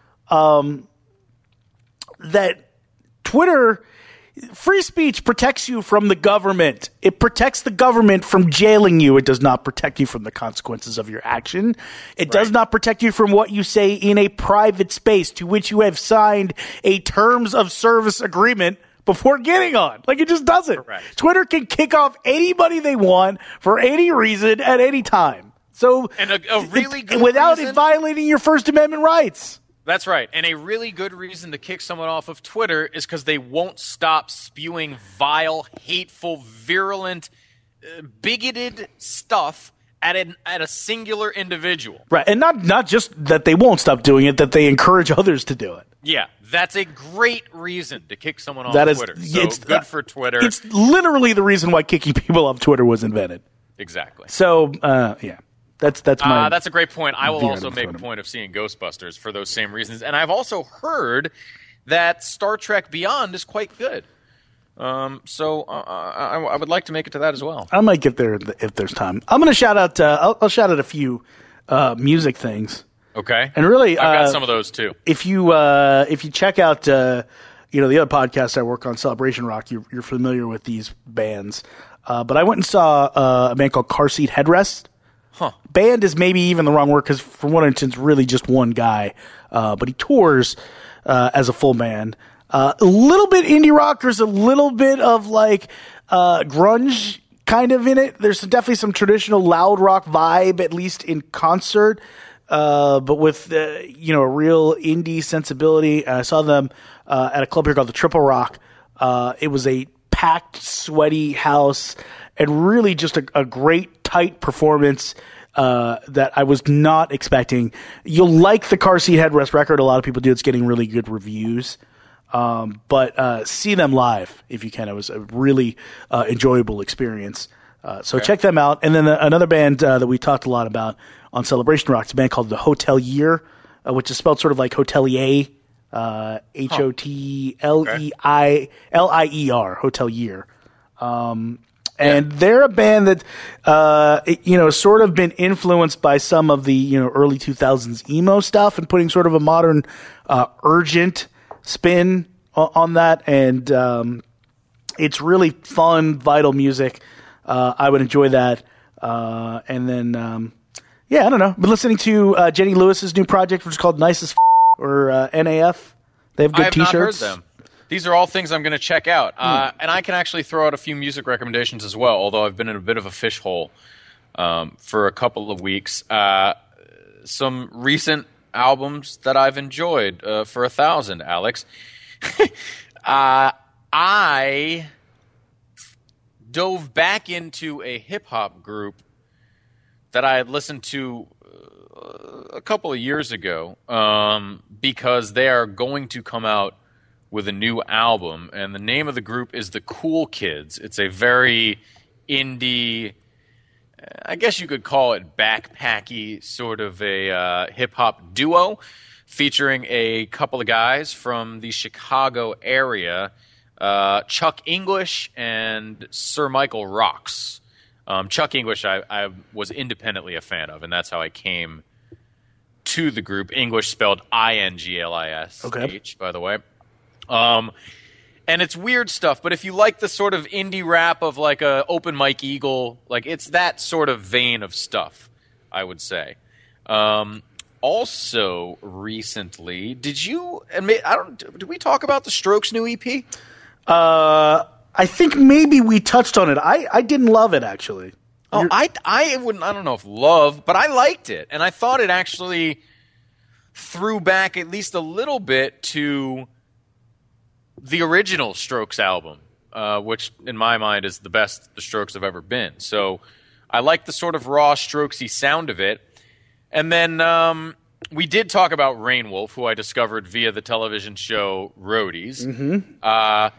That Twitter, free speech protects you from the government. It protects the government from jailing you. It does not protect you from the consequences of your action. It does not protect you from what you say in a private space to which you have signed a terms of service agreement before getting on. Like, it just doesn't. Correct. Twitter can kick off anybody they want for any reason at any time. So, And a really good without reason, it violating your First Amendment rights. That's right. And a really good reason to kick someone off of Twitter is because they won't stop spewing vile, hateful, virulent, bigoted stuff at a singular individual. Right. And not just that they won't stop doing it, that they encourage others to do it. Yeah, that's a great reason to kick someone off That is, Twitter. So it's good for Twitter. It's literally the reason why kicking people off Twitter was invented. Exactly. So, yeah. That's my. That's a great point. I will view also on make a Twitter. point of seeing Ghostbusters for those same reasons. And I've also heard that Star Trek Beyond is quite good. So I would like to make it to that as well. I might get there if there's time. I'm going to shout out. I'll shout out a few music things. Okay. And really, I've got some of those too. If you check out the other podcast I work on, Celebration Rock, you're familiar with these bands. But I went and saw a band called Car Seat Headrest. Huh. Band is maybe even the wrong word because from what I understand, it's really just one guy. But he tours as a full band. A little bit indie rock. There's a little bit of like grunge kind of in it. There's definitely some traditional loud rock vibe, at least in concert. But with a real indie sensibility. I saw them at a club here called the Triple Rock. It was a packed, sweaty house, and really just a great, tight performance that I was not expecting. You'll like the Car Seat Headrest record. A lot of people do. It's getting really good reviews. But see them live if you can. It was a really enjoyable experience. So check them out. And then another band that we talked a lot about on Celebration Rock is a band called The Hotelier, which is spelled sort of like hotelier, Hotelier, Hotelier. And they're a band that, sort of been influenced by some of the, early 2000s emo stuff and putting sort of a modern, urgent spin on that. And it's really fun, vital music. I would enjoy that. And then, I don't know. Been listening to Jenny Lewis's new project, which is called Nice as or NAF. They have good T-shirts. I have not heard them. These are all things I'm going to check out. And I can actually throw out a few music recommendations as well, although I've been in a bit of a fishhole for a couple of weeks. Some recent albums that I've enjoyed for 1,000, Alex. I dove back into a hip-hop group that I had listened to a couple of years ago because they are going to come out with a new album, and the name of the group is The Cool Kids. It's a very indie, I guess you could call it backpacky, sort of a hip-hop duo featuring a couple of guys from the Chicago area, Chuck English and Sir Michael Rocks. Chuck English I was independently a fan of, and that's how I came to the group. English spelled Inglish, by the way. And it's weird stuff, but if you like the sort of indie rap of like a Open Mike Eagle, like it's that sort of vein of stuff, I would say. Also, recently, did we talk about the Strokes' new EP? I think maybe we touched on it. I didn't love it, actually. I don't know if love, but I liked it, and I thought it actually threw back at least a little bit to the original Strokes album, which in my mind is the best the Strokes have ever been. So I like the sort of raw Strokesy sound of it. And then we did talk about Rainwolf, who I discovered via the television show Roadies. Mm-hmm.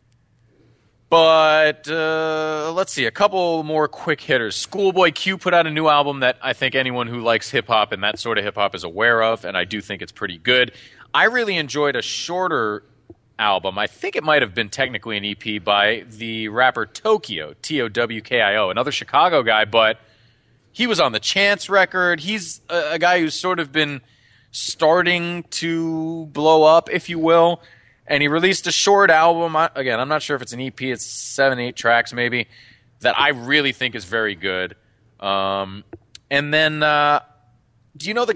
But let's see, a couple more quick hitters. Schoolboy Q put out a new album that I think anyone who likes hip-hop and that sort of hip-hop is aware of, and I do think it's pretty good. I really enjoyed a shorter album. I think it might have been technically an EP by the rapper Tokyo, Towkio, another Chicago guy, but he was on the Chance record. He's a guy who's sort of been starting to blow up, if you will. And he released a short album. Again, I'm not sure if it's an EP. It's 7-8 tracks maybe, that I really think is very good. And then, do you know the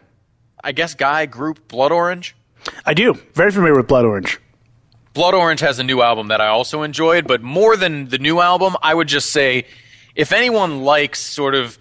guy group Blood Orange? I do. Very familiar with Blood Orange. Blood Orange has a new album that I also enjoyed, but more than the new album, I would just say if anyone likes sort of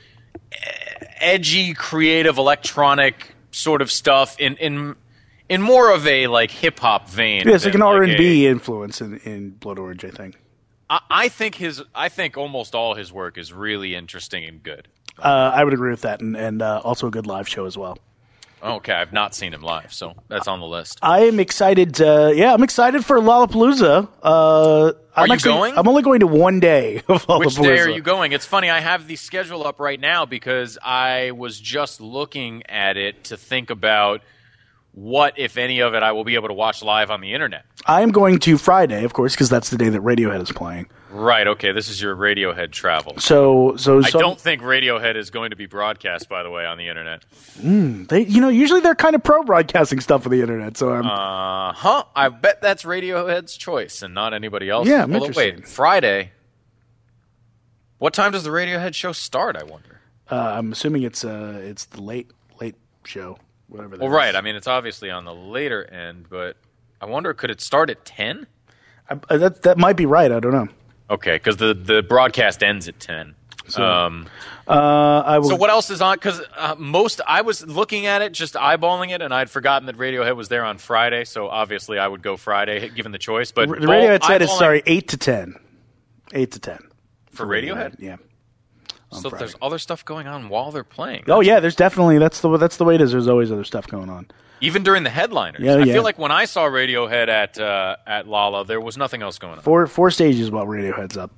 edgy, creative, electronic sort of stuff in more of a like hip hop vein. Yeah, it's like an R&B influence in Blood Orange, I think. I think almost all his work is really interesting and good. I would agree with that, and also a good live show as well. Okay, I've not seen him live, so that's on the list. I am excited. I'm excited for Lollapalooza. Are you going? I'm only going to one day of Lollapalooza. Which day are you going? It's funny, I have the schedule up right now because I was just looking at it to think about what, if any of it, I will be able to watch live on the internet. I am going to Friday, of course, because that's the day that Radiohead is playing. Right, okay, this is your Radiohead travel. So I don't think Radiohead is going to be broadcast, by the way, on the internet. Usually they're kind of pro-broadcasting stuff on the internet, so I'm... I bet that's Radiohead's choice and not anybody else's. Yeah, I'm interested. Wait, Friday? What time does the Radiohead show start, I wonder? I'm assuming it's the late show. Whatever that is. Right. I mean, it's obviously on the later end, but I wonder, could it start at 10? That might be right. I don't know. Okay, because the broadcast ends at 10. So, so what else is on? Because I was looking at it, just eyeballing it, and I'd forgotten that Radiohead was there on Friday, so obviously I would go Friday, given the choice. But the Radiohead set is, 8 to 10. 8 to 10. For Radiohead? Yeah. So there's other stuff going on while they're playing. Oh yeah, there's definitely that's the way it is. There's always other stuff going on. Even during the headliners. Yeah, I feel like when I saw Radiohead at Lolla, there was nothing else going on. Four stages while Radiohead's up.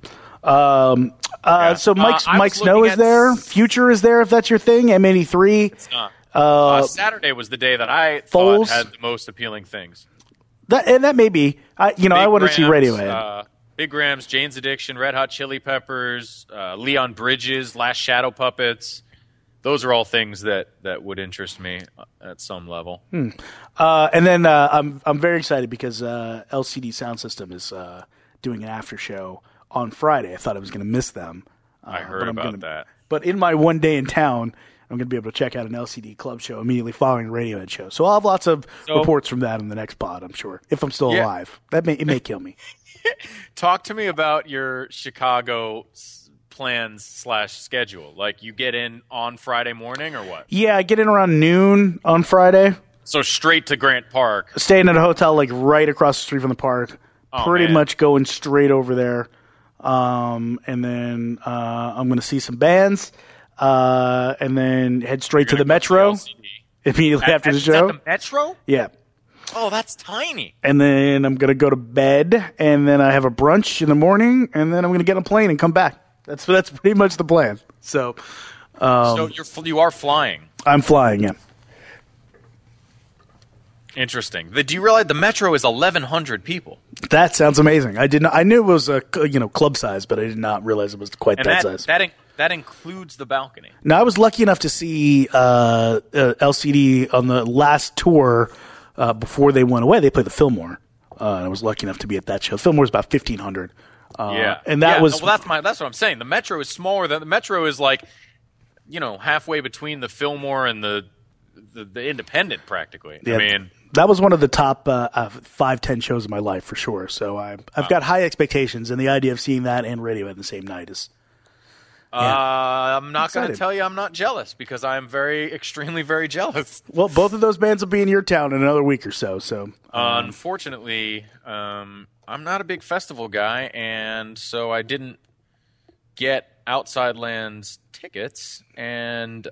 So Mike Snow is there. Future is there if that's your thing. M83. It's not. Saturday was the day that I thought had the most appealing things. That may be. I want to see Radiohead. Big Grams, Jane's Addiction, Red Hot Chili Peppers, Leon Bridges, Last Shadow Puppets. Those are all things that would interest me at some level. And then I'm very excited because LCD Sound System is doing an after show on Friday. I thought I was going to miss them. I heard about that. But in my one day in town, I'm going to be able to check out an LCD Club show immediately following the Radiohead show. So I'll have lots of reports from that in the next pod, I'm sure, if I'm still alive. It may kill me. Talk to me about your Chicago plans / schedule. Like, you get in on Friday morning or what? Yeah, I get in around noon on Friday. So straight to Grant Park. Staying at a hotel like right across the street from the park. Pretty much going straight over there. And then I'm going to see some bands. and then head straight to You're the gonna go Metro to LCD. immediately after the Is that show. the Metro? Yeah. Oh, that's tiny. And then I'm going to go to bed, and then I have a brunch in the morning, and then I'm going to get on a plane and come back. That's pretty much the plan. So You are flying. I'm flying, yeah. Interesting. Do you realize the Metro is 1,100 people? That sounds amazing. I didn't. I knew it was a club size, but I did not realize it was quite And that size. that includes the balcony. Now I was lucky enough to see LCD on the last tour before they went away. They played the Fillmore, and I was lucky enough to be at that show. Fillmore's about 1,500. And that was that's what I'm saying. The Metro is smaller than the Metro is like, halfway between the Fillmore and the Independent practically. Yeah, I mean, that was one of the top 5-10 shows of my life for sure. So I've got high expectations, and the idea of seeing that and Radiohead the same night is. I'm not going to tell you I'm not jealous because I'm extremely, very jealous. Well, both of those bands will be in your town in another week or so. So unfortunately, I'm not a big festival guy, and so I didn't get Outside Lands tickets, and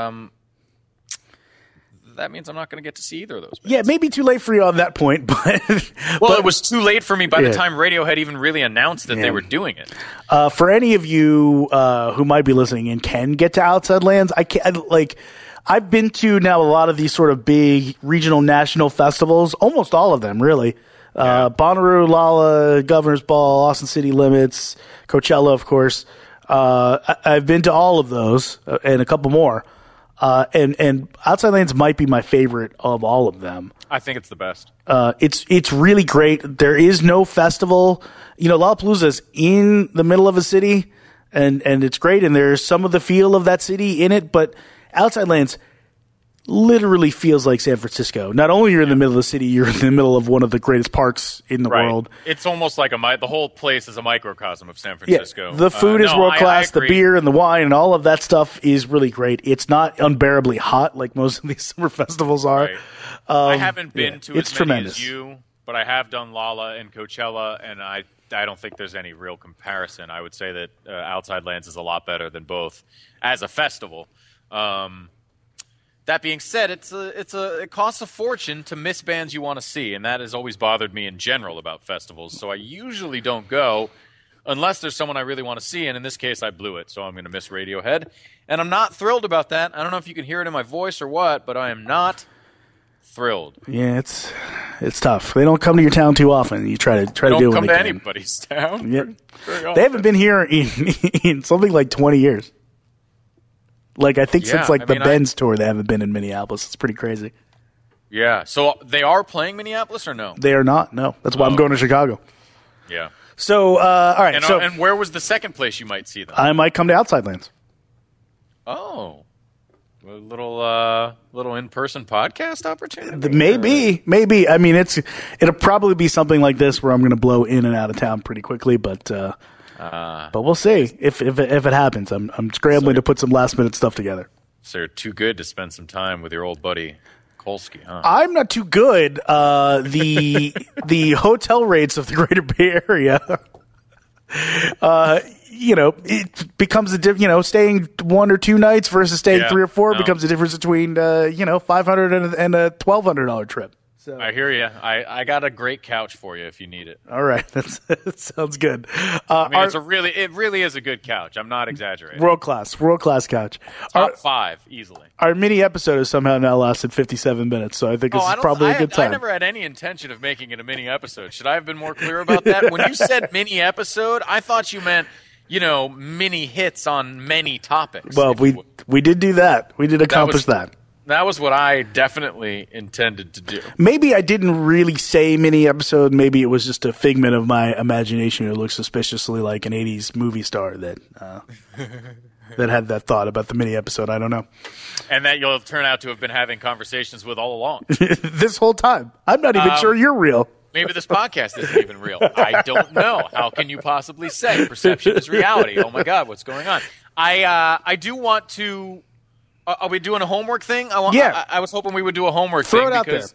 that means I'm not going to get to see either of those bands. Yeah, maybe too late for you on that point, but it was too late for me by the time Radiohead even really announced that they were doing it. For any of you who might be listening and can get to Outside Lands, I've been to now a lot of these sort of big regional national festivals, almost all of them really. Bonnaroo, Lolla, Governor's Ball, Austin City Limits, Coachella, of course. I've been to all of those and a couple more. And Outside Lands might be my favorite of all of them. I think it's the best. It's really great. There is no festival. Lollapalooza's in the middle of a city, and it's great. And there's some of the feel of that city in it, but Outside Lands literally feels like San Francisco. Not only you're in the middle of the city, you're in the middle of one of the greatest parks in the world. It's almost like the whole place is a microcosm of San Francisco. Yeah, the food is world class. The beer and the wine and all of that stuff is really great. It's not unbearably hot like most of these summer festivals are. Right. I haven't been to it's as many tremendous. as you, but I have done Lolla and Coachella, and I don't think there's any real comparison. I would say that Outside Lands is a lot better than both as a festival. That being said, it costs a fortune to miss bands you want to see, and that has always bothered me in general about festivals. So I usually don't go unless there's someone I really want to see, and in this case, I blew it. So I'm going to miss Radiohead, and I'm not thrilled about that. I don't know if you can hear it in my voice or what, but I am not thrilled. Yeah, it's tough. They don't come to your town too often. You try to do Don't what come they to can. anybody's town. Yep. Very often. They haven't been here in something like 20 years. I think since the Benz tour, they haven't been in Minneapolis. It's pretty crazy. Yeah. So they are playing Minneapolis or no? They are not. No, that's why I'm going to Chicago. Yeah. So, all right. And where was the second place you might see them? I might come to Outside Lands. Oh, a little in-person podcast opportunity. Maybe. I mean, it'll probably be something like this where I'm going to blow in and out of town pretty quickly, but we'll see if it happens. I'm scrambling to put some last minute stuff together. So you're too good to spend some time with your old buddy Kolsky, huh? I'm not too good. The hotel rates of the Greater Bay Area, it becomes staying 1 or 2 nights versus staying 3 or 4 becomes the difference between $500 and a $1,200 trip. So. I hear you. I got a great couch for you if you need it. All right, that sounds good. It really is a good couch. I'm not exaggerating. World class couch. Top 5 easily. Our mini episode has somehow now lasted 57 minutes, so I think this is probably a good time. I never had any intention of making it a mini episode. Should I have been more clear about that? When you said mini episode, I thought you meant mini hits on many topics. Well, we did do that. We did accomplish that. That was what I definitely intended to do. Maybe I didn't really say mini episode. Maybe it was just a figment of my imagination who looked suspiciously like an 80s movie star that had that thought about the mini episode. I don't know. And that you'll turn out to have been having conversations with all along. This whole time. I'm not even sure you're real. Maybe this podcast isn't even real. I don't know. How can you possibly say perception is reality? Oh, my God, what's going on? I do want to... are we doing a homework thing? I was hoping we would do a homework thing. Throw it out because,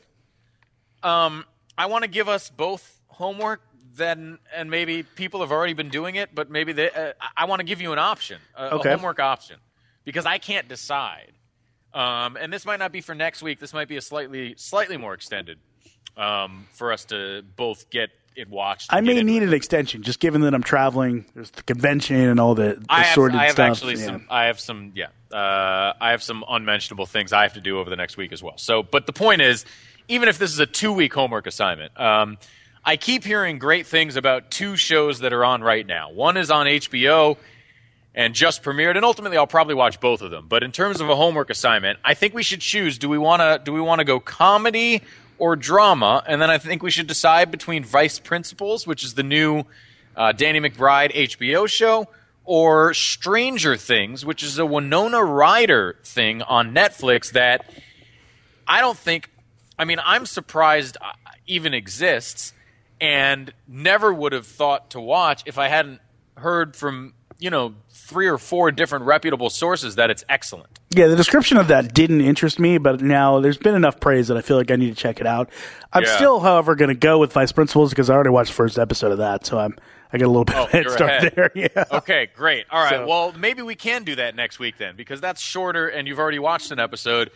I want to give us both homework, and maybe people have already been doing it, but maybe I want to give you an option, a homework option. because I can't decide. And this might not be for next week. This might be a slightly more extended for us to both get it watched. I may need an extension, just given that I'm traveling. There's the convention and all the sorted stuff. I have some unmentionable things I have to do over the next week as well. So, but the point is, even if this is a 2-week homework assignment, I keep hearing great things about 2 shows that are on right now. One is on HBO and just premiered, and ultimately I'll probably watch both of them. But in terms of a homework assignment, I think we should choose: do we want to go comedy or drama? And then I think we should decide between Vice Principals, which is the new Danny McBride HBO show, or Stranger Things, which is a Winona Ryder thing on Netflix that I don't think, I'm surprised even exists, and never would have thought to watch if I hadn't heard from 3 or 4 different reputable sources that it's excellent. Yeah, the description of that didn't interest me, but now there's been enough praise that I feel like I need to check it out. I'm still, however, going to go with Vice Principals because I already watched the first episode of that, so I get a little bit of a head start there. Yeah. Okay, great. All right, well, maybe we can do that next week then, because that's shorter and you've already watched an episode.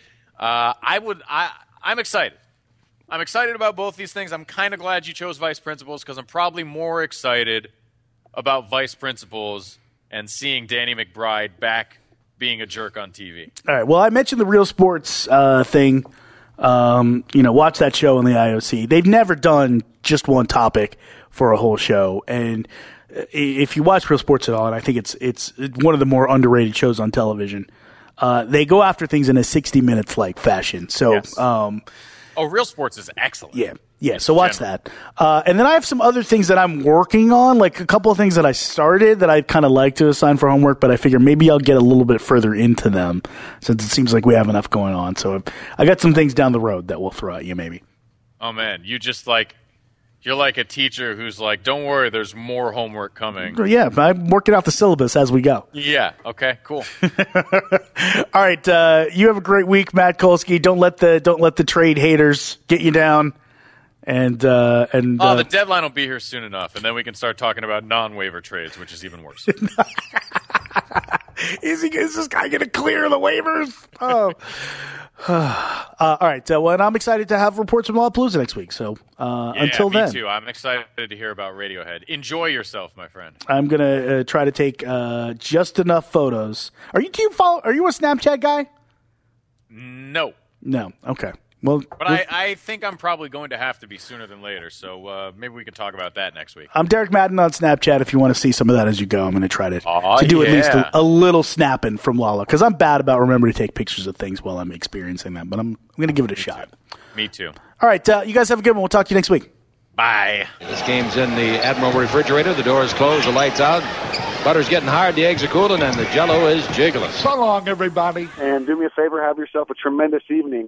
I'm excited. I'm excited about both these things. I'm kind of glad you chose Vice Principals because I'm probably more excited about Vice Principals and seeing Danny McBride back being a jerk on TV. All right. Well, I mentioned the Real Sports thing. Watch that show on the IOC. They've never done just one topic for a whole show. And if you watch Real Sports at all, and I think it's one of the more underrated shows on television, they go after things in a 60 Minutes like fashion. So, yes. Real Sports is excellent. Yeah, so watch that. And then I have some other things that I'm working on, like a couple of things that I started that I'd kind of like to assign for homework, but I figure maybe I'll get a little bit further into them since it seems like we have enough going on. So I got some things down the road that we'll throw at you maybe. Oh, man, you're like a teacher who's like, don't worry, there's more homework coming. Yeah, I'm working out the syllabus as we go. Yeah, okay, cool. All right, you have a great week, Matt Kolsky. Don't let the trade haters get you down. And the deadline will be here soon enough, and then we can start talking about non-waiver trades, which is even worse. Is this guy going to clear the waivers? Oh. All right. Well, and I'm excited to have reports from Lollapalooza next week. So until then, me too. I'm excited to hear about Radiohead. Enjoy yourself, my friend. I'm gonna try to take just enough photos. Are you a Snapchat guy? No. Okay. Well, but I think I'm probably going to have to be sooner than later, so maybe we can talk about that next week. I'm Derek Madden on Snapchat. If you want to see some of that as you go, I'm going to try to do at least a little snapping from Lala, because I'm bad about remembering to take pictures of things while I'm experiencing them, but I'm going to give it a shot. Me too. All right, you guys have a good one. We'll talk to you next week. Bye. This game's in the Admiral refrigerator. The door's closed, the light's out. Butter's getting hard, the eggs are cooling, and the Jell-O is jiggling. So long, everybody. And do me a favor, have yourself a tremendous evening.